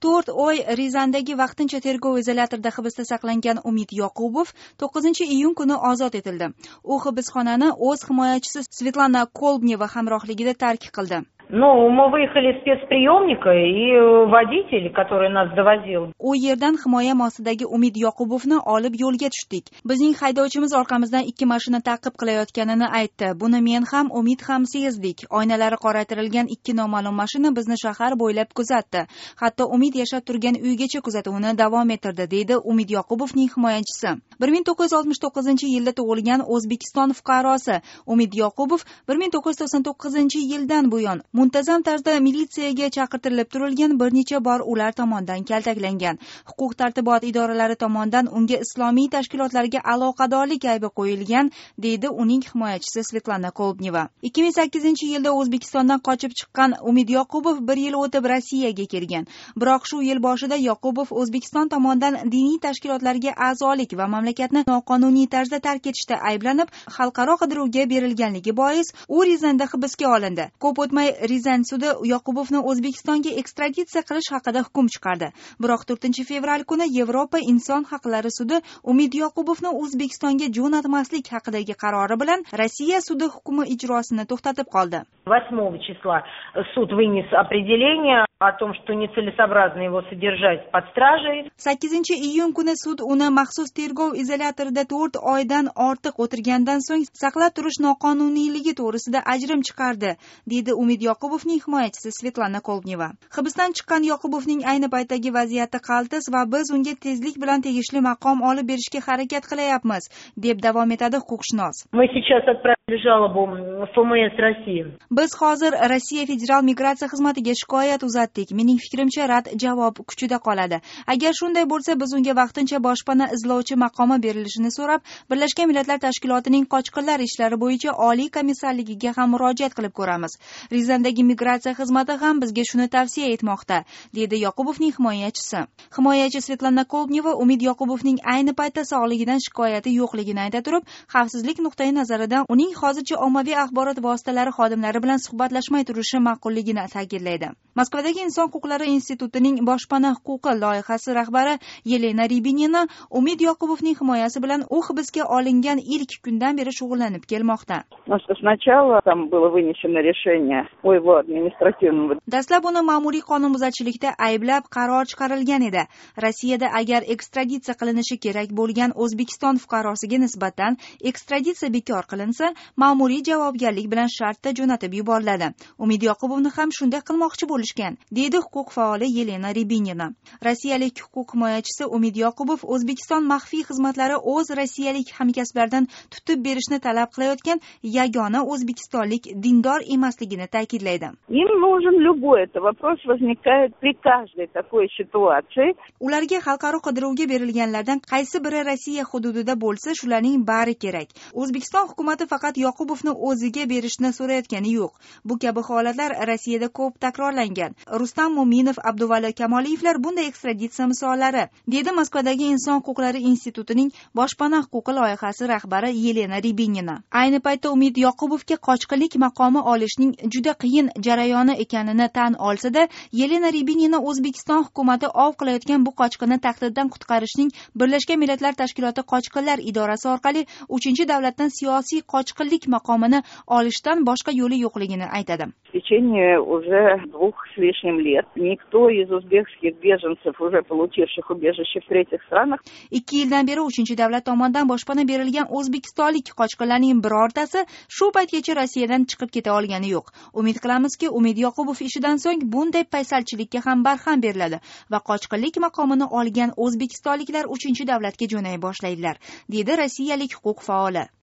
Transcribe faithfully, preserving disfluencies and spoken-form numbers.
to'rt oy Rizandagi vaqtincha tergov izolyatorida hibsda saqlangan Umid Yoqubov to'qqizinchi iyun kuni ozod etildi. U hibsxonani o'z himoyachisi Svetlana Kolbneva hamrohligida tark qildi. Ну, мы выехали из спецприемника, и водитель, который нас довозил. U yerdan himoya mostidagi Umid Yoqubovni olib yo'lga tushdik. Bizning haydovchimiz orqamizdan ikki mashina ta'qib qilayotganini aytdi. Buni men ham, Umid ham sezdik. Oynalari qoraytirilgan ikki noma'lum mashina bizni shahar bo'ylab kuzatdi. Hatto Umid yashab turgan uygacha kuzatuvni davom ettirdi, deydi Umid Yoqubovning himoyachisi. bir ming to'qqiz yuz oltmish to'qqizinchi yilda tug'ilgan O'zbekiston fuqarosi Umid Yoqubov bir ming to'qqiz yuz to'qson to'qqizinchi yildan buyon muntazam tarzda militsiyaga chaqirtirilib turilgan, bir necha bor ular tomonidan kaltaklangan. Huquq-tartibot idoralari tomonidan unga islomiy tashkilotlarga aloqadorlik aybi qo'yilgan, deydi uning himoyachisi Svetlana Kolbneva. ikki ming sakkizinchi yilda O'zbekistondan qochib chiqqan Umid Yoqubov bir yil o'tib Rossiyaga kelgan. Biroq shu yil boshida Yoqubov O'zbekiston tomonidan diniy tashkilotlarga a'zolik va mamlakatni noqonuniy tarzda tark etishda ayblanib, xalqaro qidiruvga berilganligi bois u Rizanda hibsga olindi. Ko'p o'tmay Rizan sudi Yoqubovni O'zbekistonga ekstraditsiya qilish haqida hukm chiqardi. Biroq to'rtinchi fevral kuni Yevropa inson haqlari sudi Umid Yoqubovni O'zbekistonga jo'natmaslik haqidagi qarori bilan Rossiya sudi hukmi ijrosini to'xtatib qoldi. восьмого числа суд вынес определение о том, что нецелесообразно его содержать под стражей. sakkizinchi iyun kuni sud uni maxsus tergov izolyatorida to'rt oydan ortiq o'tirgandan so'ng saqlab turish noqonuniyligi to'g'risida ajrim chiqardi, deydi Umid Yoqubovning himoyachisi Svetlana Kolbneva. Hibsdan chiqqan Yoqubovning ayni paytdagi vaziyati qaltis va biz unga tezlik bilan tegishli maqom olib berishga harakat qilyapmiz, deb davom etadi huquqshunos. Мы сейчас отправили жалобу в эф эм эс России. Biz hozir Rossiya Federal migratsiya xizmatiga shikoyat uzatdik. Mening fikrimcha rad javob kuchida qoladi. Agar shunday bo'lsa, biz unga vaqtincha boshpana izlovchi maqomi berilishini so'rab, Birlashgan Millatlar Tashkilotining qochqinlar ishlari bo'yicha oliy komissarligiga ham murojaat qilib ko'ramiz. Rizandagi migratsiya xizmati ham bizga shuni tavsiya etmoqda, dedi Yoqubovning himoyachisi. Himoyachi Svetlana Kolbneva Umid Yoqubovning ayni paytda sog'ligidan shikoyati yo'qligini ayta turib, xavfsizlik nuqtai nazaridan uning hozircha ommaviy axborot vositalari xodimlari bilan suhbatlashmay turishi ma'qulligini ta'kidlaydi. Moskvadagi Inson huquqlari institutining boshpana huquqi loyihasi rahbari Yelena Ribinina Umid Yoqubovning himoyasi bilan u hibsga olingan ilk kundan beri shug'ullanib kelmoqda. Dastlab uni ma'muriy qonunbuzarchilikda ayblab qaror chiqarilgan edi. Rossiyada agar ekstraditsiya qilinishi kerak bo'lgan O'zbekiston fuqarosiga nisbatan ekstraditsiya bekor qilinsa, ma'muriy javobgarlik bilan shartda jo'natib yuboriladi. Umid Yoqubovni ham shunday qilmoqchi bo'lishgan, deydi huquq faoli Yelena Ribinina. Rossiyalik huquq himoyachisi Umid Yoqubov O'zbekiston maxfiy xizmatlari o'z rossiyalik hamkasblaridan tutib berishni talab qilayotgan yagona o'zbekistonlik dindor emasligini ta'kidlaydi. Им нужен любой, это вопрос возникает при каждой такой ситуации. Ularga xalqaro qidiruvga berilganlardan qaysi biri Rossiya hududida bo'lsa, shularning bari kerak. O'zbekiston hukumatı faqat Yoqubovni o'ziga berishni so'rayotgani yo'q. Bu kabi holatlar Rossiyada ko'p takrorlangan. Rustam Mo'minov, Abduvali Kamoliyevlar bunday ekstraditsiya misollari, dedi Moskvadagi Inson huquqlari institutining boshpana huquqi loyihasi rahbari Yelena Ribinina. Ayni paytda Umid Yoqubovga qochqinlik maqomi olishning juda qiyin jarayoni ekanini tan olsa-da, Yelena Ribinina O'zbekiston hukumati ov qilayotgan bu qochqinni tahdiddan qutqarishning Birlashgan Millatlar Tashkiloti qochqinlar idorasi orqali uchinchi davlatdan siyosiy qochqinlik maqomini olishdan boshqa yo'li yo'qligini aytadi. В течение уже двух с лишним лет никто из узбекских беженцев, уже получивших убежище в третьих странах, ikki yildan beri uchinchi davlat tomonidan boshpana berilgan o'zbekistonlik qochqinlarning birortasi shu paytgacha Rossiyadan chiqib keta olgani yo'q. Umid qilamizki, Umid Yoqubov ishidan so'ng bunday paysalchilikka ham barham beriladi va qochqinlik maqomini olgan o'zbekistonliklar uchinchi davlatga jo'nay boshlaydilar, dedi rossiyalik huquq faoli.